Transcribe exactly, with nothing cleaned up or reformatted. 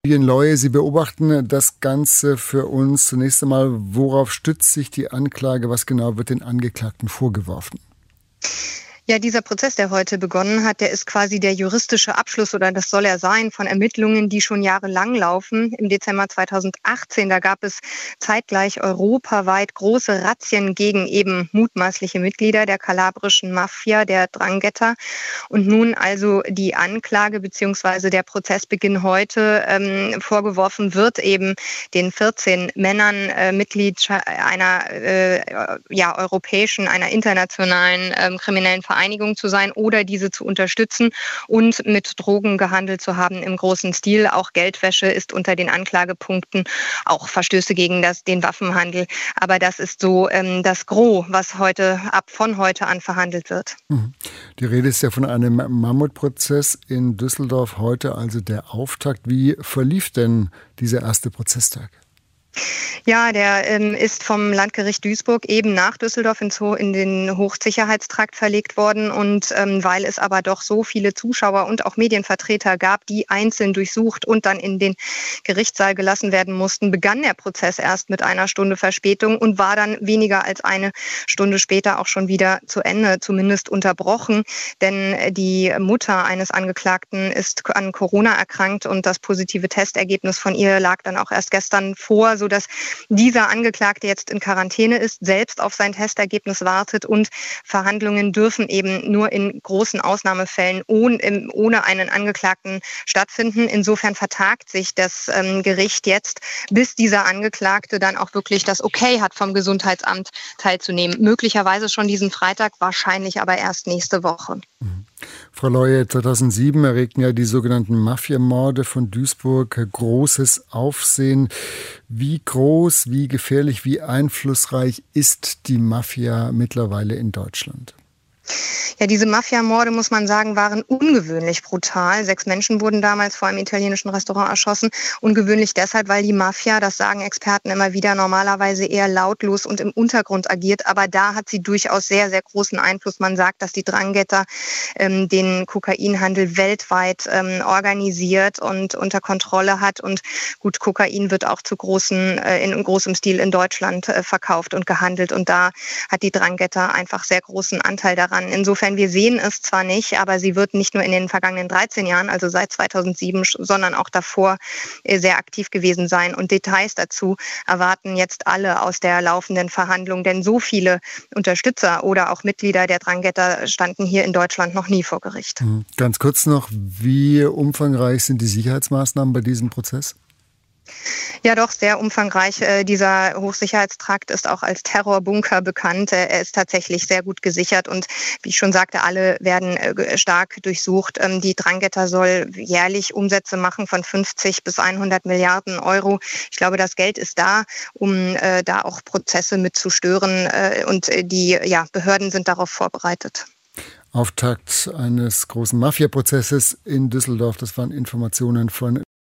Leue, Sie beobachten das Ganze für uns. Zunächst einmal, worauf stützt sich die Anklage? Was genau wird den Angeklagten vorgeworfen? Ja, dieser Prozess, der heute begonnen hat, der ist quasi der juristische Abschluss, oder das soll er sein, von Ermittlungen, die schon jahrelang laufen. Im Dezember zweitausendachtzehn, da gab es zeitgleich europaweit große Razzien gegen eben mutmaßliche Mitglieder der kalabrischen Mafia, der Drangheta. Und nun also die Anklage bzw. der Prozessbeginn heute ähm, vorgeworfen wird, eben den vierzehn Männern äh, Mitglied einer äh, ja, europäischen, einer internationalen ähm, kriminellen Vereinigung Vereinigung zu sein oder diese zu unterstützen und mit Drogen gehandelt zu haben im großen Stil. Auch Geldwäsche ist unter den Anklagepunkten, auch Verstöße gegen das, den Waffenhandel. Aber das ist so ähm, das Gros, was heute ab von heute an verhandelt wird. Die Rede ist ja von einem Mammutprozess in Düsseldorf heute, also der Auftakt. Wie verlief denn dieser erste Prozesstag? Ja, der ähm, ist vom Landgericht Duisburg eben nach Düsseldorf ins Ho- in den Hochsicherheitstrakt verlegt worden. Und ähm, weil es aber doch so viele Zuschauer und auch Medienvertreter gab, die einzeln durchsucht und dann in den Gerichtssaal gelassen werden mussten, begann der Prozess erst mit einer Stunde Verspätung und war dann weniger als eine Stunde später auch schon wieder zu Ende, zumindest unterbrochen. Denn die Mutter eines Angeklagten ist an Corona erkrankt und das positive Testergebnis von ihr lag dann auch erst gestern vor, sodass dieser Angeklagte jetzt in Quarantäne ist, selbst auf sein Testergebnis wartet, und Verhandlungen dürfen eben nur in großen Ausnahmefällen ohne, ohne einen Angeklagten stattfinden. Insofern vertagt sich das ähm, Gericht jetzt, bis dieser Angeklagte dann auch wirklich das Okay hat, vom Gesundheitsamt teilzunehmen. Möglicherweise schon diesen Freitag, wahrscheinlich aber erst nächste Woche. Mhm. Frau Leue, zweitausendsieben erregten ja die sogenannten Mafiamorde von Duisburg großes Aufsehen. Wie groß, wie gefährlich, wie einflussreich ist die Mafia mittlerweile in Deutschland? Ja, diese Mafiamorde, muss man sagen, waren ungewöhnlich brutal. Sechs Menschen wurden damals vor einem italienischen Restaurant erschossen. Ungewöhnlich deshalb, weil die Mafia, das sagen Experten immer wieder, normalerweise eher lautlos und im Untergrund agiert. Aber da hat sie durchaus sehr, sehr großen Einfluss. Man sagt, dass die Drangheta ähm, den Kokainhandel weltweit ähm, organisiert und unter Kontrolle hat. Und gut, Kokain wird auch zu großen, äh, in großem Stil in Deutschland äh, verkauft und gehandelt. Und da hat die Drangheta einfach sehr großen Anteil daran. Insofern, wir sehen es zwar nicht, aber sie wird nicht nur in den vergangenen dreizehn Jahren, also seit zweitausendsieben, sondern auch davor sehr aktiv gewesen sein. Und Details dazu erwarten jetzt alle aus der laufenden Verhandlung, denn so viele Unterstützer oder auch Mitglieder der Drangheta standen hier in Deutschland noch nie vor Gericht. Ganz kurz noch, wie umfangreich sind die Sicherheitsmaßnahmen bei diesem Prozess? Ja, doch, sehr umfangreich. Dieser Hochsicherheitstrakt ist auch als Terrorbunker bekannt. Er ist tatsächlich sehr gut gesichert und wie ich schon sagte, alle werden stark durchsucht. Die Drangheta soll jährlich Umsätze machen von fünfzig bis hundert Milliarden Euro. Ich glaube, das Geld ist da, um da auch Prozesse mit zu stören, und die ja, Behörden sind darauf vorbereitet. Auftakt eines großen Mafia-Prozesses in Düsseldorf. Das waren Informationen von